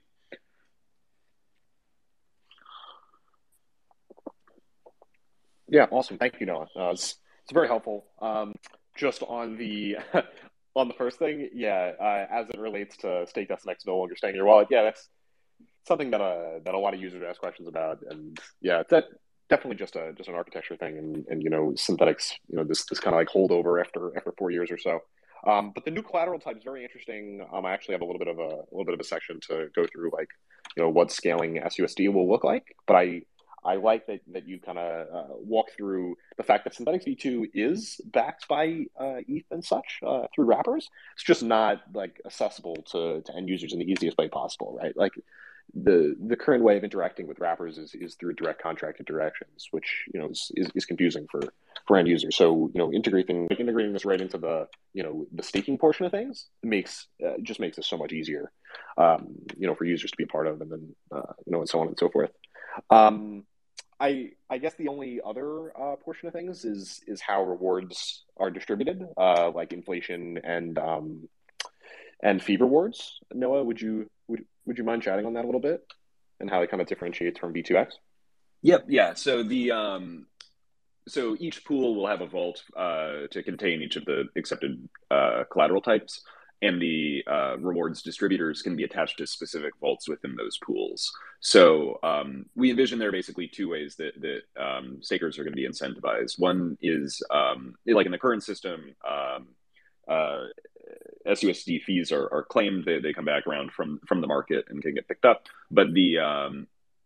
Yeah, awesome. Thank you, Noah. Uh, it's, it's very helpful. Um, just on the on the first thing, yeah, uh, as it relates to stake S N X no longer staying in your wallet, yeah, that's something that uh, that a lot of users ask questions about, and yeah, that definitely just a just an architecture thing, and and you know, synthetics, you know, this this kind of like holdover after after four years or so. Um, but the new collateral type is very interesting. Um, I actually have a little bit of a, a little bit of a section to go through, like, you know, what scaling S U S D will look like. But I I like that that you kind of uh, walk through the fact that Synthetics V two is backed by uh, E T H and such uh, through wrappers. It's just not like accessible to, to end users in the easiest way possible, right? Like the the current way of interacting with wrappers is, is through direct contract interactions, which you know is, is, is confusing for, for end users. So you know integrating like integrating this right into the you know the staking portion of things makes uh, just makes this so much easier, um, you know, for users to be a part of, and then uh, you know and so on and so forth. Um, I I guess the only other uh, portion of things is is how rewards are distributed, uh, like inflation and um, and fee rewards. Noah, would you would would you mind chatting on that a little bit and how it kind of differentiates from V two X? Yep. Yeah. So the um, so each pool will have a vault uh, to contain each of the accepted uh, collateral types, and the uh, rewards distributors can be attached to specific vaults within those pools. So um, we envision there are basically two ways that that um, stakers are going to be incentivized. One is um, like in the current system. Um, uh, S U S D fees are, are claimed; they, they come back around from from the market and can get picked up. But the um,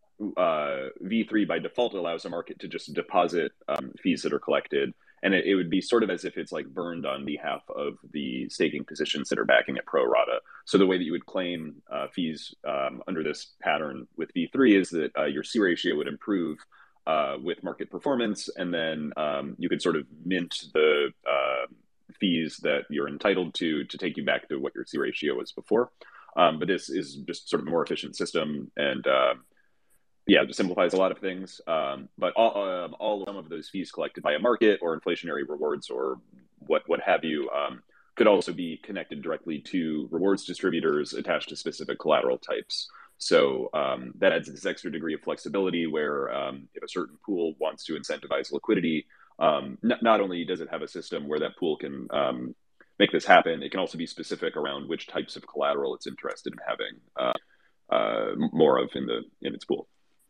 uh, V three by default allows a market to just deposit um, fees that are collected, and it, it would be sort of as if it's like burned on behalf of the staking positions that are backing it pro rata. So the way that you would claim uh, fees um, under this pattern with V three is that uh, your C ratio would improve uh, with market performance, and then um, you could sort of mint the uh, fees that you're entitled to to take you back to what your C ratio was before. Um, but this is just sort of a more efficient system, and uh, yeah, it just simplifies a lot of things. Um, but all, um, all some of those fees collected by a market or inflationary rewards or what what have you um, could also be connected directly to rewards distributors attached to specific collateral types. So um, that adds this extra degree of flexibility where um, if a certain pool wants to incentivize liquidity, um, n- not only does it have a system where that pool can um, make this happen, it can also be specific around which types of collateral it's interested in having uh, uh, more of in the in its pool.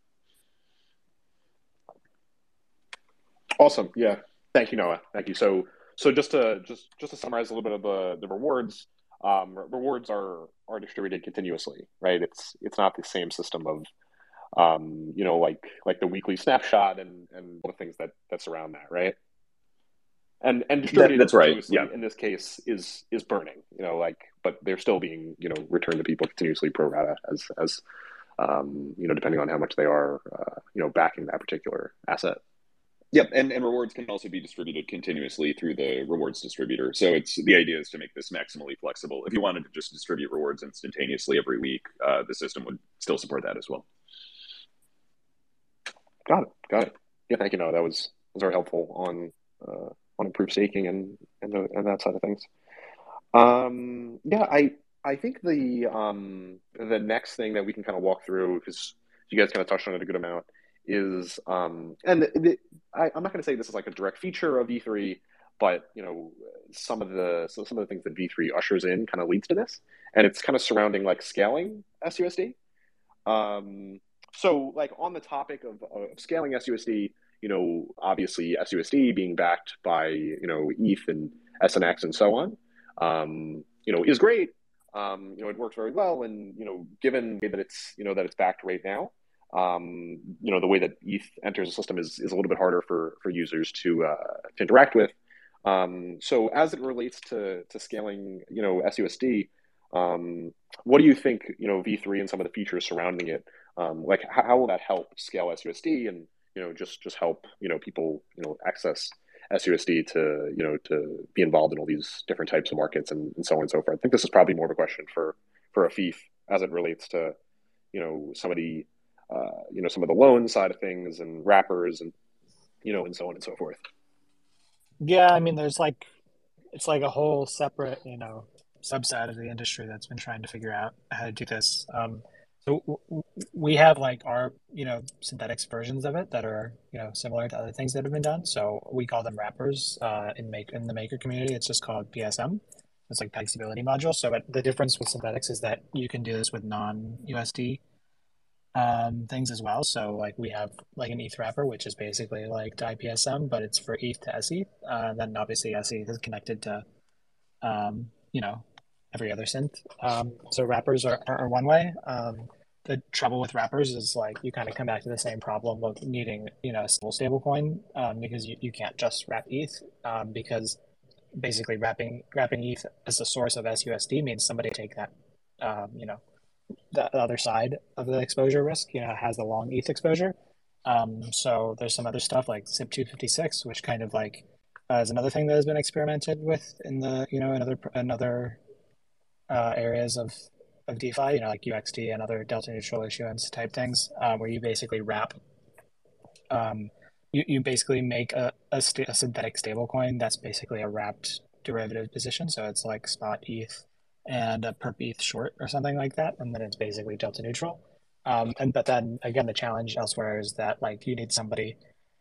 Awesome. Yeah. Thank you, Noah. Thank you. So, so just to just just to summarize a little bit of the the rewards, um, rewards are are distributed continuously, right? It's it's not the same system of, um, you know, like like the weekly snapshot and and all the things that that surround that, right? And and That, distributed that's right. continuously Yeah. in this case is is burning, you know, like, but they're still being you know returned to people continuously pro rata as as um, you know depending on how much they are uh, you know backing that particular asset. Yep, and, and rewards can also be distributed continuously through the rewards distributor. So it's the idea is to make this maximally flexible. If you wanted to just distribute rewards instantaneously every week, uh, the system would still support that as well. Got it. Got it. Yeah, thank you. No, that was was very helpful on uh, on improved staking and and, the, and that side of things. Um, yeah, I I think the um the next thing that we can kind of walk through, because you guys kind of touched on it a good amount, is um and the, the, I, I'm not going to say this is like a direct feature of V three, but you know some of the so some of the things that V three ushers in kind of leads to this, and it's kind of surrounding like scaling S U S D. Um, so like on the topic of, of scaling S U S D, you know, obviously S U S D being backed by, you know, E T H and S N X and so on, um, you know, is great. Um, you know, it works very well. And, you know, given that it's, you know, that it's backed right now, um, you know, the way that E T H enters the system is, is a little bit harder for, for users to, uh, to interact with. Um, so as it relates to, to scaling, you know, S U S D, um, what do you think, you know, V three and some of the features surrounding it, um, like how, how will that help scale S U S D and, you know, just, just help, you know, people, you know, access S U S D to, you know, to be involved in all these different types of markets and, and so on and so forth. I think this is probably more of a question for, for Afif as it relates to, you know, some of the, uh, you know, some of the loan side of things and wrappers and, you know, and so on and so forth. Yeah, I mean, there's like, it's like a whole separate, you know, subset of the industry that's been trying to figure out how to do this. Um, So w- w- we have like our, you know, synthetics versions of it that are, you know, similar to other things that have been done. So we call them wrappers uh, in make in the maker community. It's just called P S M. It's like Peg Stability Module. So but the difference with synthetics is that you can do this with non-U S D um, things as well. So like we have like an E T H wrapper, which is basically like I P S M, but it's for E T H to S E T. Uh, then obviously S E T is connected to, um, you know, every other synth. Um, so wrappers are, are one way. Um, the trouble with wrappers is like you kind of come back to the same problem of needing, you know, a stable stable coin um, because you, you can't just wrap E T H um, because basically wrapping wrapping E T H as the source of S U S D means somebody take that, um, you know, the other side of the exposure risk, you know, has the long E T H exposure. Um, so there's some other stuff like S I P two fifty-six, which kind of like uh, is another thing that has been experimented with in the, you know, in other, in other uh, areas of, of DeFi, you know, like U X T and other delta neutral issuance type things, uh, where you basically wrap, um, you, you basically make a, a, st- a synthetic stablecoin that's basically a wrapped derivative position. So it's like spot E T H and a perp E T H short or something like that, and then it's basically delta neutral. Um, and but then again, the challenge elsewhere is that like you need somebody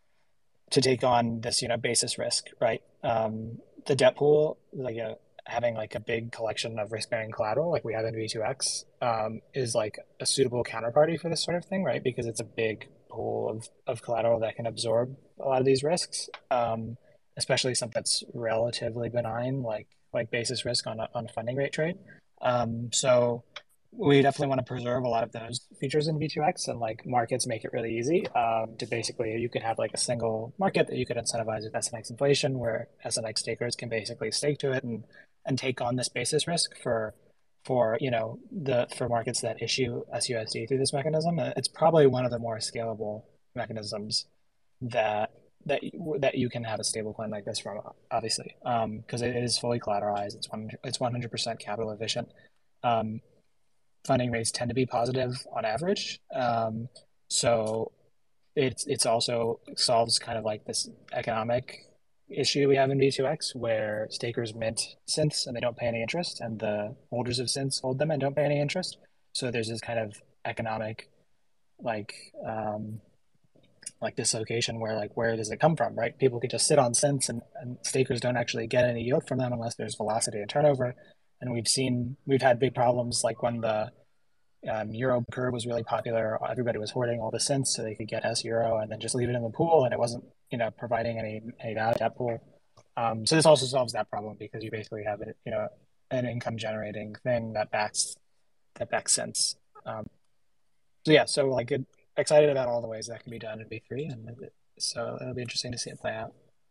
to take on this, you know, basis risk, right? Um, the debt pool, like uh, having like a big collection of risk-bearing collateral, like we have in V two X, um, is like a suitable counterparty for this sort of thing, right? Because it's a big pool of, of collateral that can absorb a lot of these risks, um, especially something that's relatively benign, like like basis risk on a, on a funding rate trade. Um, so we definitely want to preserve a lot of those features in V two X, and like markets make it really easy um, to basically, you could have like a single market that you could incentivize with S N X inflation, where S N X stakers can basically stake to it and and take on this basis risk for for you know the for markets that issue S U S D through this mechanism. It's probably one of the more scalable mechanisms that that that you can have a stablecoin like this from, obviously, because um, it is fully collateralized. It's one it's one hundred percent capital efficient. Um, funding rates tend to be positive on average. Um, so it's it's also solves kind of like this economic issue we have in V two X where stakers mint synths and they don't pay any interest, and the holders of synths hold them and don't pay any interest. So there's this kind of economic like um, like dislocation where like where does it come from, right? People could just sit on synths and, and stakers don't actually get any yield from them unless there's velocity and turnover. And we've seen we've had big problems like when the um, Euro curve was really popular. Everybody was hoarding all the synths so they could get S Euro and then just leave it in the pool, and it wasn't, you know, providing any any value to that pool. Um, so this also solves that problem because you basically have it, you know, an income generating thing that backs that backs synths. Um, so yeah, so like it, excited about all the ways that can be done in V three, and it, so it'll be interesting to see it play out.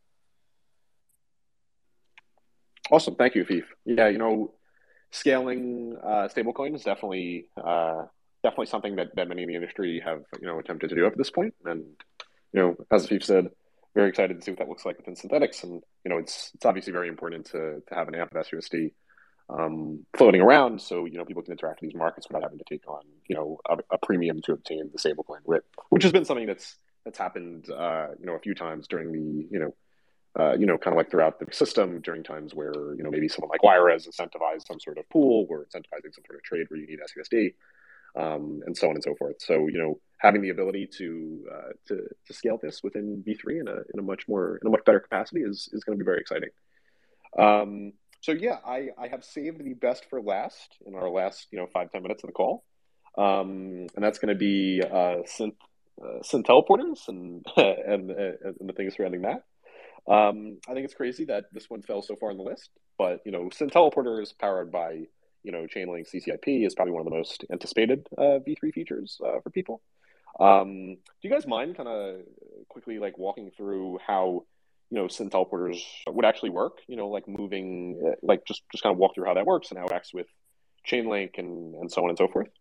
Awesome, thank you, Fief. Yeah, you know, scaling uh, stablecoin is definitely uh, definitely something that, that many in the industry have, you know, attempted to do up to this point. And you know, as Fief said, very excited to see what that looks like within synthetics. And you know, it's it's obviously very important to to have an amp of S U S D um, floating around, so you know people can interact with these markets without having to take on, you know, a, a premium to obtain the stablecoin with, which has been something that's that's happened uh, you know a few times during the you know uh, you know kind of like throughout the system during times where you know maybe someone like Lyra has incentivized some sort of pool or incentivizing some sort of trade where you need S U S D, um, and so on and so forth. So you know having the ability to uh, to to scale this within V three in a in a much more in a much better capacity is is going to be very exciting. Um, so yeah, I, I have saved the best for last in our last, you know, five, ten minutes of the call. Um, and that's going to be uh, synth, uh, synth teleporters and, and, and the things surrounding that. Um, I think it's crazy that this one fell so far on the list, but, you know, synth teleporters powered by, you know, Chainlink C C I P is probably one of the most anticipated uh, V three features uh, for people. Um, do you guys mind kind of quickly like walking through how, you know, synth teleporters would actually work, you know, like moving, like just, just kind of walk through how that works and how it acts with Chainlink and, and so on and so forth?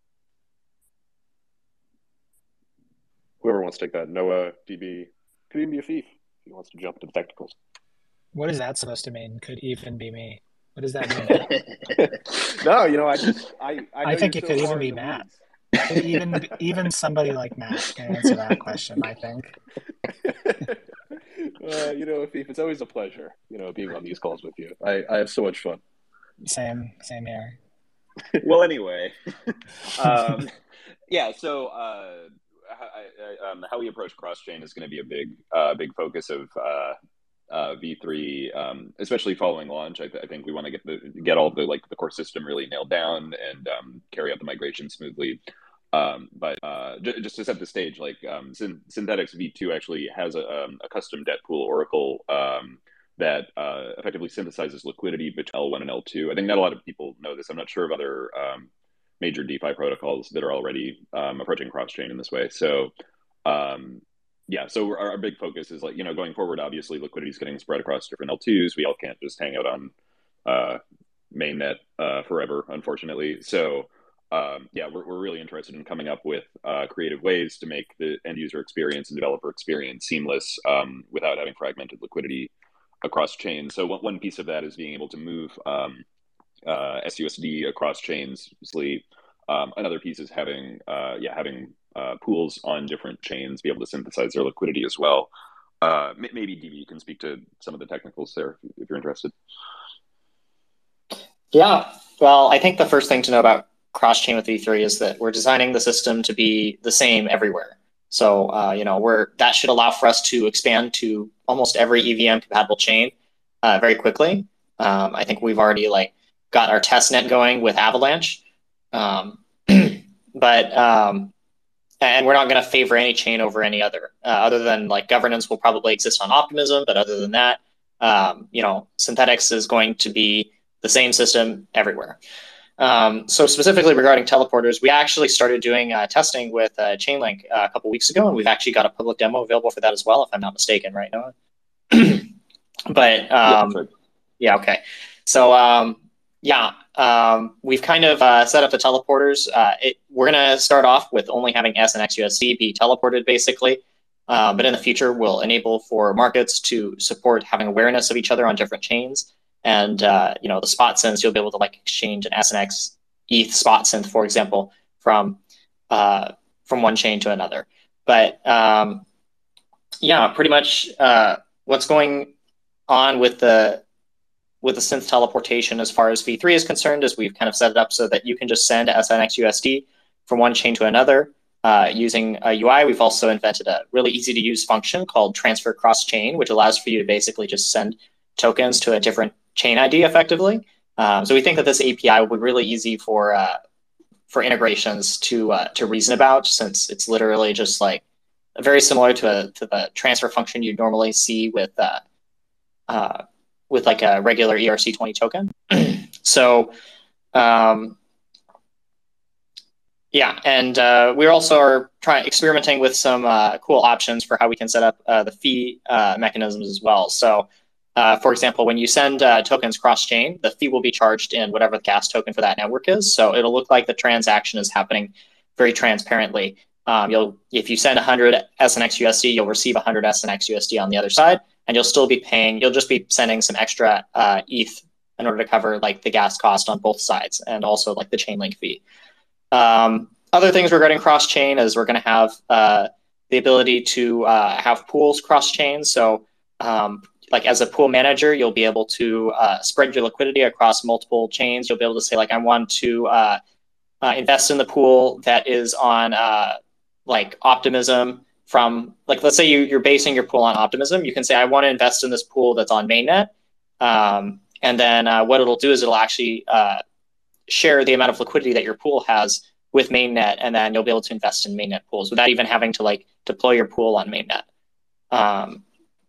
Whoever wants to take that, Noah, D B, could even be a thief if he wants to jump into the technicals. What is that supposed to mean? Could even be me. What does that mean? No, you know, I just, I, I, know I think you're it so could far even be in the Matt. weeds. Could even even somebody like Matt can answer that question, I think. Uh, you know, Thief, it's always a pleasure, you know, being on these calls with you. I, I have so much fun. Same, same here. Well, anyway, um, Yeah, so uh, I, I, um, how we approach cross-chain is going to be a big, uh, big focus of uh, uh, V three, um, especially following launch. I, th- I think we want to get the get all the like the core system really nailed down and um, carry out the migration smoothly. Um, but uh, j- just to set the stage, like um, Syn- Synthetix V two actually has a, um, a custom debt pool oracle um, that uh, effectively synthesizes liquidity between L one and L two. I think not a lot of people know this. I'm not sure of other um, major DeFi protocols that are already um, approaching cross-chain in this way. So, um, yeah, so our, our big focus is like, you know, going forward, obviously liquidity is getting spread across different L twos. We all can't just hang out on uh, mainnet uh, forever, unfortunately. So, um, yeah, we're, we're really interested in coming up with uh, creative ways to make the end user experience and developer experience seamless um, without having fragmented liquidity across chains. So one, one piece of that is being able to move um, uh, S U S D across chains. Um, another piece is having, uh, yeah, having uh, pools on different chains be able to synthesize their liquidity as well. Uh, maybe D B can speak to some of the technicals there if you're interested. Yeah, well, I think the first thing to know about cross-chain with V three is that we're designing the system to be the same everywhere. So, uh, you know, we're that should allow for us to expand to almost every E V M compatible chain uh, very quickly. Um, I think we've already like got our test net going with Avalanche, um, but um, and we're not going to favor any chain over any other. Uh, other than like governance will probably exist on Optimism, but other than that, um, you know, Synthetix is going to be the same system everywhere. Um, so specifically regarding teleporters, we actually started doing uh, testing with uh, Chainlink uh, a couple weeks ago, and we've actually got a public demo available for that as well, if I'm not mistaken, right, Noah? But um, yeah, right. yeah, okay. So um, yeah, um, we've kind of uh, set up the teleporters. Uh, it, we're going to start off with only having S and X U S D be teleported, basically. Uh, but in the future, we'll enable for markets to support having awareness of each other on different chains. And uh, you know, the spot synths, you'll be able to like exchange an S and X E T H spot synth, for example, from uh, from one chain to another. But um, yeah, pretty much uh, what's going on with the with the synth teleportation as far as V three is concerned is we've kind of set it up so that you can just send S N X U S D from one chain to another uh, using a U I. We've also invented a really easy to use function called transfer cross chain, which allows for you to basically just send tokens to a different chain I D effectively. Um, so we think that this A P I will be really easy for uh, for integrations to uh, to reason about, since it's literally just like very similar to a to the transfer function you'd normally see with uh, uh, with like a regular E R C twenty token. So um, yeah, and uh, we also are trying experimenting with some uh, cool options for how we can set up uh, the fee uh, mechanisms as well. So uh, for example, when you send uh, tokens cross-chain, the fee will be charged in whatever the gas token for that network is. So it'll look like the transaction is happening very transparently. Um, you'll if you send one hundred S N X U S D, you'll receive one hundred S N X U S D on the other side, and you'll still be paying. You'll just be sending some extra uh, E T H in order to cover like the gas cost on both sides, and also like the Chainlink fee. Um, other things regarding cross-chain is we're going to have uh, the ability to uh, have pools cross-chain. So um, like as a pool manager, you'll be able to uh, spread your liquidity across multiple chains. You'll be able to say like, I want to uh, uh, invest in the pool that is on uh, like Optimism from like, let's say you, you're basing your pool on Optimism. You can say, I want to invest in this pool that's on mainnet. Um, and then uh, what it'll do is it'll actually uh, share the amount of liquidity that your pool has with mainnet, and then you'll be able to invest in mainnet pools without even having to like deploy your pool on mainnet. Um,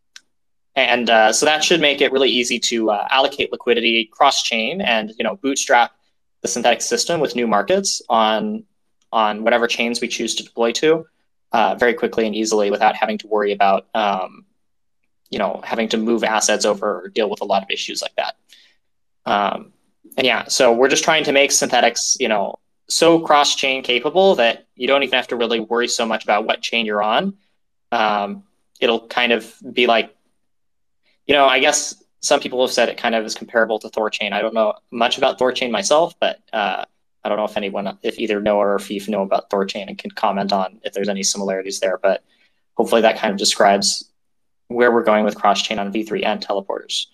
and uh, so that should make it really easy to uh, allocate liquidity cross-chain and you know bootstrap the Synthetix system with new markets on on whatever chains we choose to deploy to uh, very quickly and easily without having to worry about um, you know having to move assets over or deal with a lot of issues like that. Um, and yeah, so we're just trying to make Synthetix, you know, so cross-chain capable that you don't even have to really worry so much about what chain you're on. Um, it'll kind of be like, you know, I guess some people have said it kind of is comparable to Thorchain. I don't know much about Thorchain myself, but uh, I don't know if anyone, if either Noah or Fief know about Thorchain and can comment on if there's any similarities there. But hopefully that kind of describes where we're going with cross-chain on V three and teleporters.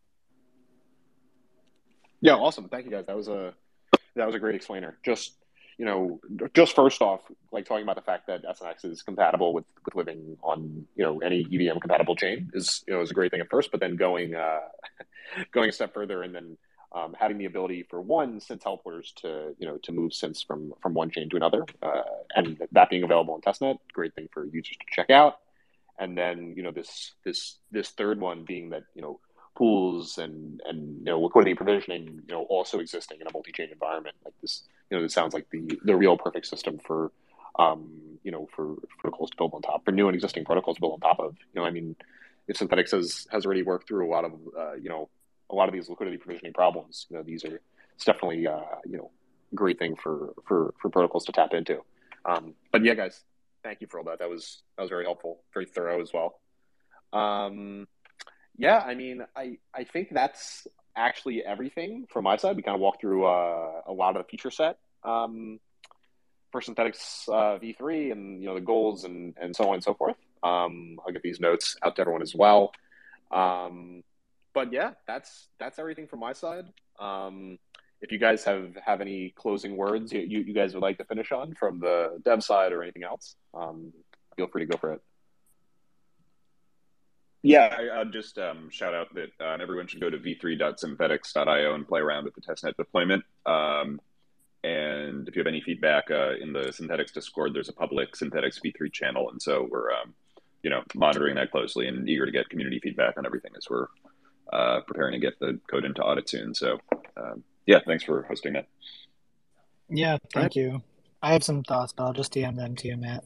Yeah, awesome. Thank you guys. That was a that was a great explainer. Just you know, just first off, like talking about the fact that S N X is compatible with, with living on, you know, any E V M compatible chain is, you know, is a great thing at first, but then going, uh, going a step further and then um, having the ability for one synth teleporters to, you know, to move synths from, from one chain to another, uh, and that being available on testnet, great thing for users to check out. And then, you know, this, this, this third one being that, you know, pools and, and, you know, liquidity provisioning, you know, also existing in a multi-chain environment like this. You know, this sounds like the, the real perfect system for, um, you know, for, for protocols to build on top, for new and existing protocols to build on top of. You know, I mean, if Synthetix has, has already worked through a lot of, uh, you know, a lot of these liquidity provisioning problems, you know, these are, it's definitely, uh, you know, a great thing for, for, for protocols to tap into. Um, but yeah, guys, thank you for all that. That was, that was very helpful, very thorough as well. Um, yeah, I mean, I, I think that's actually everything from my side. We kind of walked through uh, a lot of the feature set um, for Synthetix uh, V three and, you know, the goals and, and so on and so forth. Um, I'll get these notes out to everyone as well. Um, but yeah, that's that's everything from my side. Um, if you guys have, have any closing words you, you guys would like to finish on from the dev side or anything else, um, feel free to go for it. Yeah, I, I'll just um, shout out that uh, everyone should go to v three dot synthetix dot i o and play around with the testnet deployment. Um, and if you have any feedback uh, in the Synthetix Discord, there's a public Synthetix V three channel, and so we're um, you know, monitoring that closely and eager to get community feedback on everything as we're uh, preparing to get the code into audit soon. So um, yeah, thanks for hosting that. Yeah, thank right. you. I have some thoughts, but I'll just D M them to you, Matt.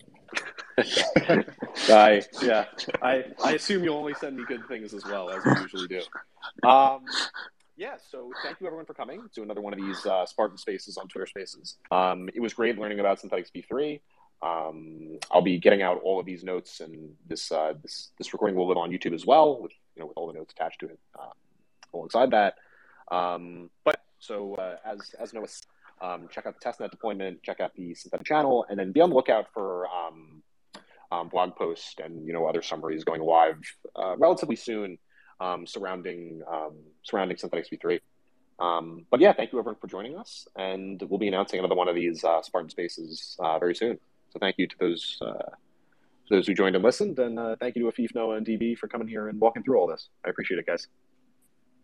I yeah, I I assume you'll only send me good things as well, as you usually do. Um, yeah, so thank you everyone for coming to another one of these uh, Spartan Spaces on Twitter Spaces. Um, it was great learning about Synthetix V three. Um, I'll be getting out all of these notes, and this uh, this this recording will live on YouTube as well, with you know with all the notes attached to it uh, alongside that. Um, but so uh, as as Noah, um, check out the testnet deployment, check out the Synthetix channel, and then be on the lookout for. Um, Um, blog post and you know other summaries going live uh, relatively soon um, surrounding um, surrounding Synthetix V three. Um, but yeah, thank you everyone for joining us, and we'll be announcing another one of these uh, Spartan Spaces uh, very soon. So thank you to those uh, those who joined and listened, and uh, thank you to Afif, Noah, and D B for coming here and walking through all this. I appreciate it, guys.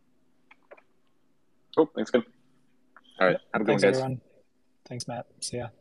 Cool, thanks, Kim. All right, have a good Thanks, one, guys. Everyone. Thanks, Matt. See ya.